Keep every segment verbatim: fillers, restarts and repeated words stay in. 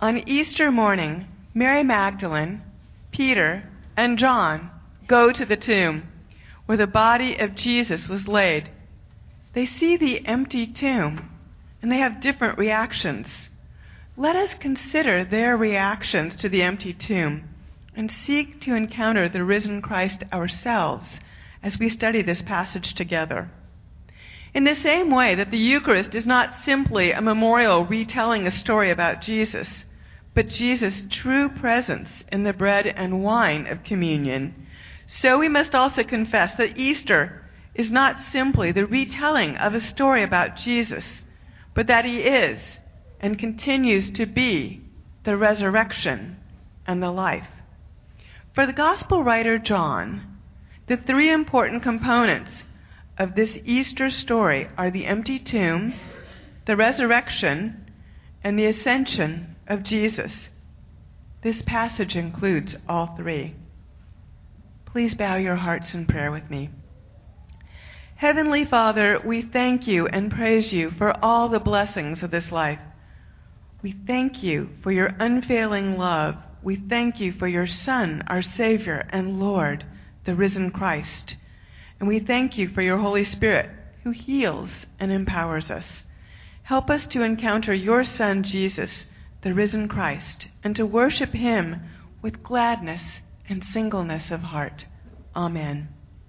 On Easter morning, Mary Magdalene, Peter, and John go to the tomb where the body of Jesus was laid. They see the empty tomb, and they have different reactions. Let us consider their reactions to the empty tomb and seek to encounter the risen Christ ourselves as we study this passage together. In the same way that the Eucharist is not simply a memorial retelling a story about Jesus, but Jesus' true presence in the bread and wine of communion, so we must also confess that Easter is not simply the retelling of a story about Jesus, but that he is and continues to be the resurrection and the life. For the Gospel writer John, the three important components of this Easter story are the empty tomb, the resurrection, and the ascension of Jesus. This passage includes all three. Please bow your hearts in prayer with me. Heavenly Father, we thank you and praise you for all the blessings of this life. We thank you for your unfailing love. We thank you for your Son, our Savior and Lord, the risen Christ. And we thank you for your Holy Spirit, who heals and empowers us. Help us to encounter your Son, Jesus, the risen Christ, and to worship him with gladness and singleness of heart. Amen.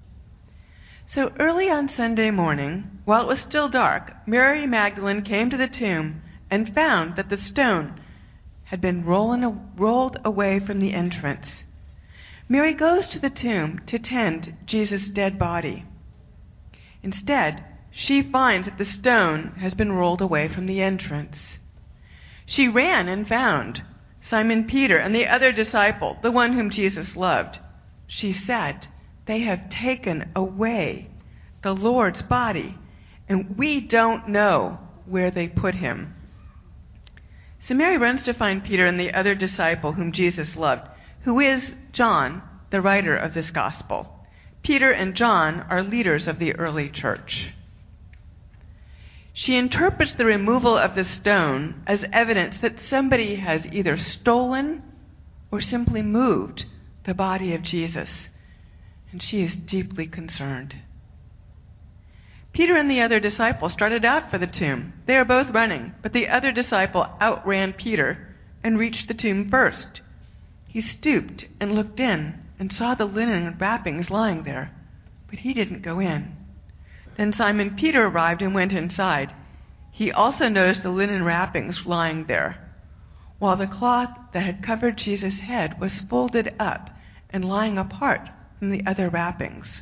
So early on Sunday morning, while it was still dark, Mary Magdalene came to the tomb and found that the stone had been rolling, rolled away from the entrance. Mary goes to the tomb to tend Jesus' dead body. Instead, she finds that the stone has been rolled away from the entrance. She ran and found Simon Peter and the other disciple, the one whom Jesus loved. She said, "They have taken away the Lord's body, and we don't know where they put him." So Mary runs to find Peter and the other disciple whom Jesus loved, who is John, the writer of this gospel. Peter and John are leaders of the early church. She interprets the removal of the stone as evidence that somebody has either stolen or simply moved the body of Jesus, and she is deeply concerned. Peter and the other disciple started out for the tomb. They are both running, but the other disciple outran Peter and reached the tomb first. He stooped and looked in and saw the linen wrappings lying there, but he didn't go in. Then Simon Peter arrived and went inside. He also noticed the linen wrappings lying there, while the cloth that had covered Jesus' head was folded up and lying apart from the other wrappings.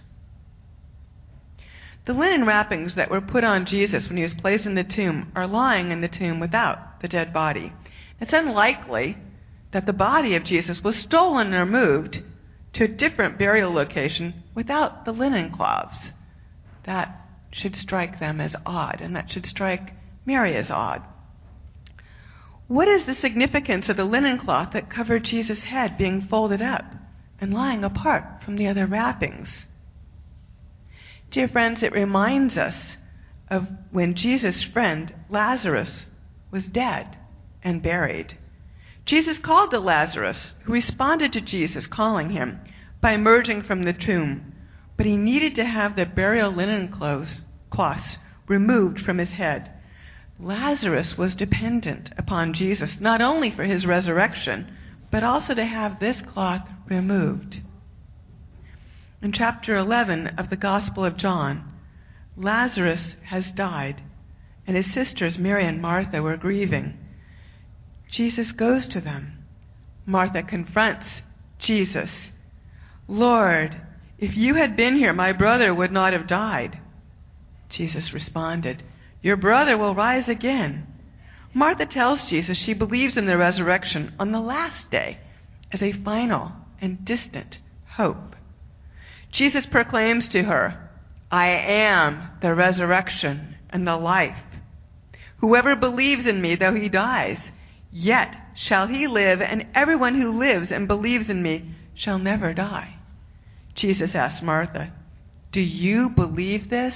The linen wrappings that were put on Jesus when he was placed in the tomb are lying in the tomb without the dead body. It's unlikely that the body of Jesus was stolen or moved to a different burial location without the linen cloths. That should strike them as odd, and that should strike Mary as odd. What is the significance of the linen cloth that covered Jesus' head being folded up and lying apart from the other wrappings? Dear friends, it reminds us of when Jesus' friend Lazarus was dead and buried. Jesus called to Lazarus, who responded to Jesus calling him by emerging from the tomb, but he needed to have the burial linen clothes, cloths removed from his head. Lazarus was dependent upon Jesus not only for his resurrection, but also to have this cloth removed. In chapter eleven of the Gospel of John, Lazarus has died, and his sisters Mary and Martha were grieving. Jesus goes to them. Martha confronts Jesus. "Lord, if you had been here, my brother would not have died." Jesus responded, "Your brother will rise again." Martha tells Jesus she believes in the resurrection on the last day as a final and distant hope. Jesus proclaims to her, "I am the resurrection and the life. Whoever believes in me, though he dies, yet shall he live, and everyone who lives and believes in me shall never die." Jesus asked Martha, "Do you believe this?"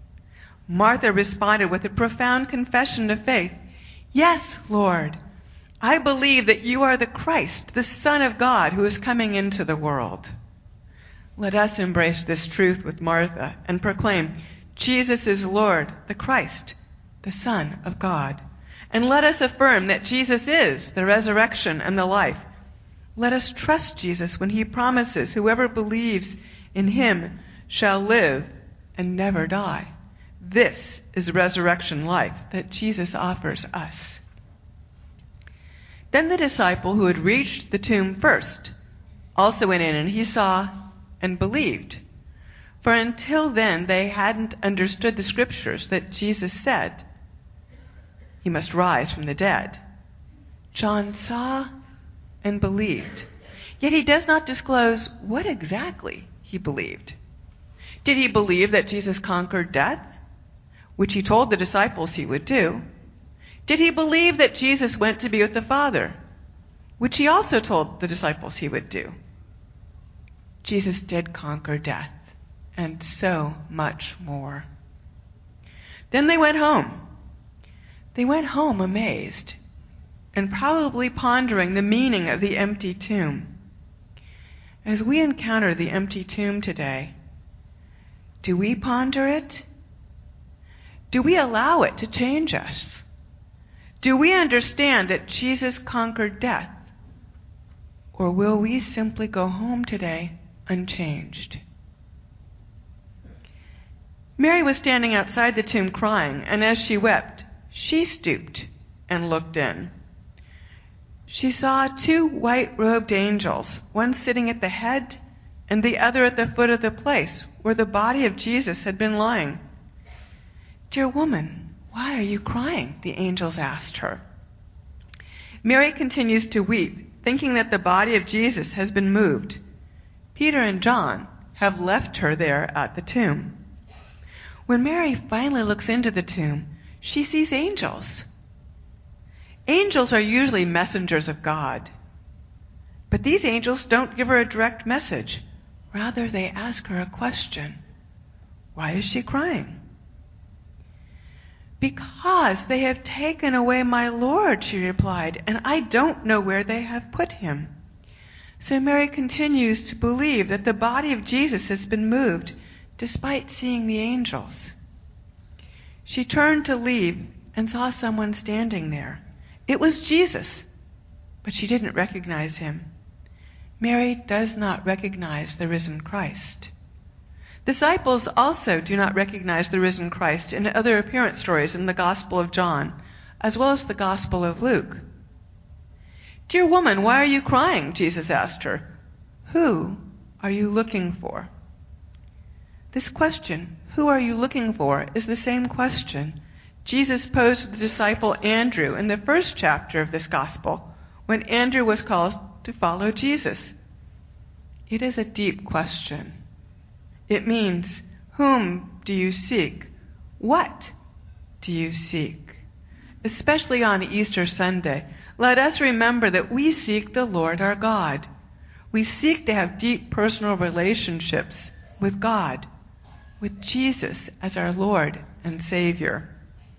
Martha responded with a profound confession of faith. "Yes, Lord, I believe that you are the Christ, the Son of God, who is coming into the world. Let us embrace this truth with Martha and proclaim, Jesus is Lord, the Christ, the Son of God. And let us affirm that Jesus is the resurrection and the life. Let us trust Jesus when he promises whoever believes in him shall live and never die. This is resurrection life that Jesus offers us. Then the disciple who had reached the tomb first also went in, and he saw and believed. For until then they hadn't understood the scriptures that Jesus said he must rise from the dead. John saw and believed, yet he does not disclose what exactly he believed. Did he believe that Jesus conquered death, which he told the disciples he would do? Did he believe that Jesus went to be with the Father, which he also told the disciples he would do? Jesus did conquer death, and so much more. Then they went home. They went home amazed, and probably pondering the meaning of the empty tomb. As we encounter the empty tomb today, do we ponder it? Do we allow it to change us? Do we understand that Jesus conquered death? Or will we simply go home today unchanged? Mary was standing outside the tomb crying, and as she wept, she stooped and looked in. She saw two white-robed angels, one sitting at the head and the other at the foot of the place where the body of Jesus had been lying. "Dear woman, why are you crying?" the angels asked her. Mary continues to weep, thinking that the body of Jesus has been moved. Peter and John have left her there at the tomb. When Mary finally looks into the tomb, she sees angels. Angels are usually messengers of God. But these angels don't give her a direct message. Rather, they ask her a question. Why is she crying? "Because they have taken away my Lord," she replied, "and I don't know where they have put him." So Mary continues to believe that the body of Jesus has been moved, despite seeing the angels. She turned to leave and saw someone standing there. It was Jesus, but she didn't recognize him. Mary does not recognize the risen Christ. Disciples also do not recognize the risen Christ in other appearance stories in the Gospel of John, as well as the Gospel of Luke. "Dear woman, why are you crying?" Jesus asked her. "Who are you looking for?" This question, "Who are you looking for?" is the same question Jesus posed to the disciple Andrew in the first chapter of this Gospel, when Andrew was called to follow Jesus. It is a deep question. It means, whom do you seek? What do you seek? Especially on Easter Sunday, let us remember that we seek the Lord our God. We seek to have deep personal relationships with God, with Jesus as our Lord and Savior.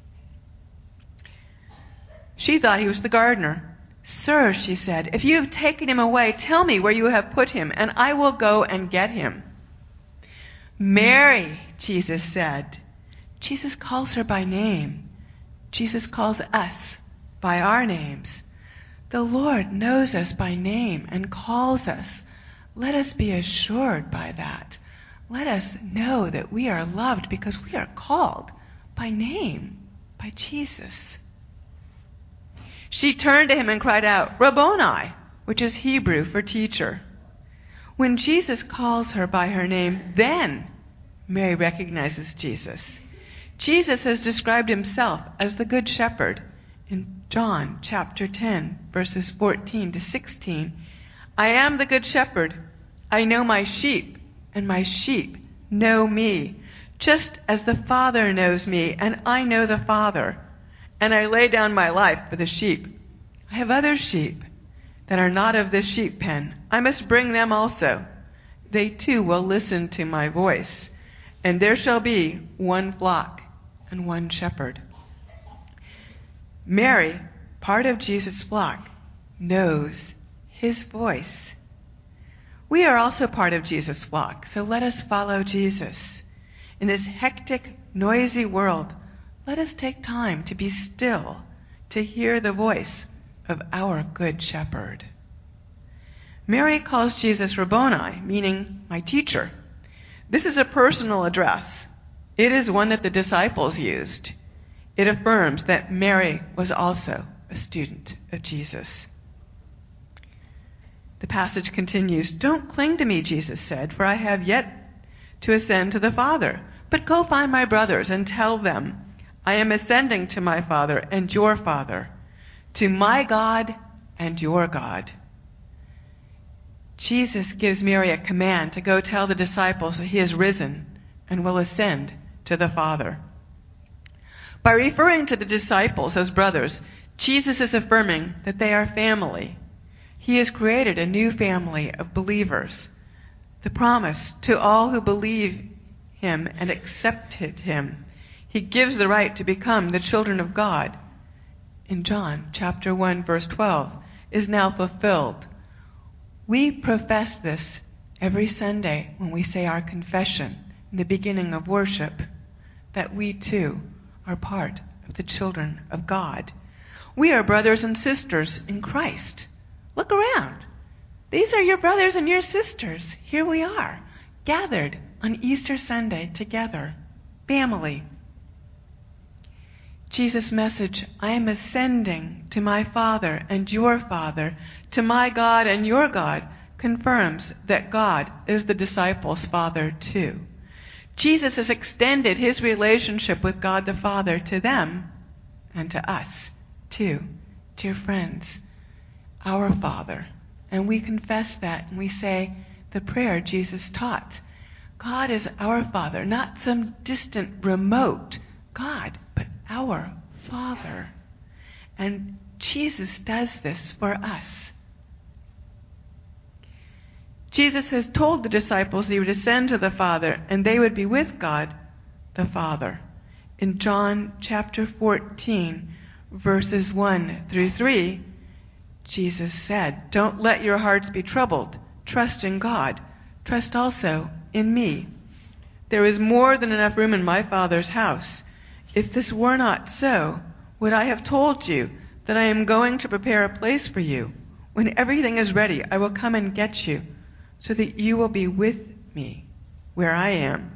She thought he was the gardener. "Sir," she said, "if you have taken him away, tell me where you have put him, and I will go and get him." "Mary," Jesus said. Jesus calls her by name. Jesus calls us by our names. The Lord knows us by name and calls us. Let us be assured by that. Let us know that we are loved because we are called by name, by Jesus. She turned to him and cried out, "Rabboni," which is Hebrew for teacher. When Jesus calls her by her name, then Mary recognizes Jesus. Jesus has described himself as the Good Shepherd in John chapter ten, verses fourteen to sixteen. "I am the Good Shepherd. I know my sheep, and my sheep know me, just as the Father knows me, and I know the Father. And I lay down my life for the sheep. I have other sheep that are not of this sheep pen. I must bring them also. They too will listen to my voice. And there shall be one flock and one shepherd." Mary, part of Jesus' flock, knows his voice. We are also part of Jesus' flock, so let us follow Jesus. In this hectic, noisy world, let us take time to be still, to hear the voice of our Good Shepherd. Mary calls Jesus Rabboni, meaning my teacher. This is a personal address. It is one that the disciples used. It affirms that Mary was also a student of Jesus. The passage continues, "Don't cling to me," Jesus said, "for I have yet to ascend to the Father. But go find my brothers and tell them, I am ascending to my Father and your Father, to my God and your God." Jesus gives Mary a command to go tell the disciples that he has risen and will ascend to the Father. By referring to the disciples as brothers, Jesus is affirming that they are family. He has created a new family of believers. The promise to all who believe him and accepted him, he gives the right to become the children of God. In John chapter one, verse twelve, is now fulfilled. We profess this every Sunday when we say our confession in the beginning of worship, that we too are part of the children of God. We are brothers and sisters in Christ. Look around. These are your brothers and your sisters. Here we are, gathered on Easter Sunday together. Family. Jesus' message, I am ascending to my Father and your Father, to my God and your God, confirms that God is the disciples' Father too. Jesus has extended his relationship with God the Father to them and to us too. Dear friends, our Father. And we confess that and we say the prayer Jesus taught. God is our Father, not some distant, remote God, but our Father. And Jesus does this for us. Jesus has told the disciples he would ascend to the Father and they would be with God the Father. In John chapter fourteen, verses one through three, Jesus said, "Don't let your hearts be troubled. Trust in God. Trust also in me. There is more than enough room in my Father's house. If this were not so, would I have told you that I am going to prepare a place for you? When everything is ready, I will come and get you, so that you will be with me where I am."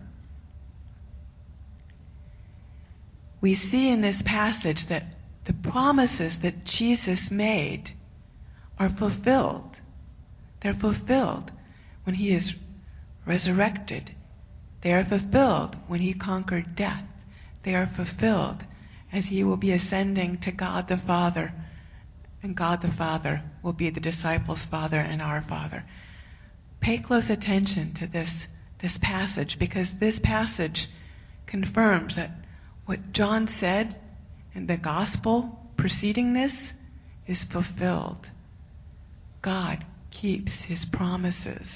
We see in this passage that the promises that Jesus made are fulfilled. They're fulfilled when he is resurrected. They are fulfilled when he conquered death. They are fulfilled as he will be ascending to God the Father, and God the Father will be the disciples' Father and our Father. Pay close attention to this, this passage, because this passage confirms that what John said in the gospel preceding this is fulfilled. God keeps his promises.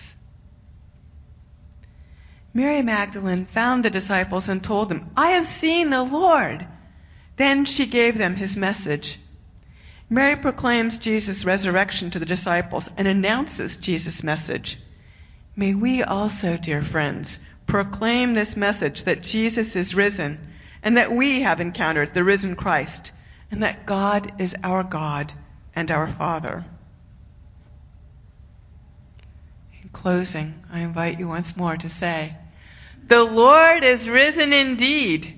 Mary Magdalene found the disciples and told them, "I have seen the Lord." Then she gave them his message. Mary proclaims Jesus' resurrection to the disciples and announces Jesus' message. May we also, dear friends, proclaim this message that Jesus is risen and that we have encountered the risen Christ and that God is our God and our Father. In closing, I invite you once more to say, "The Lord is risen indeed.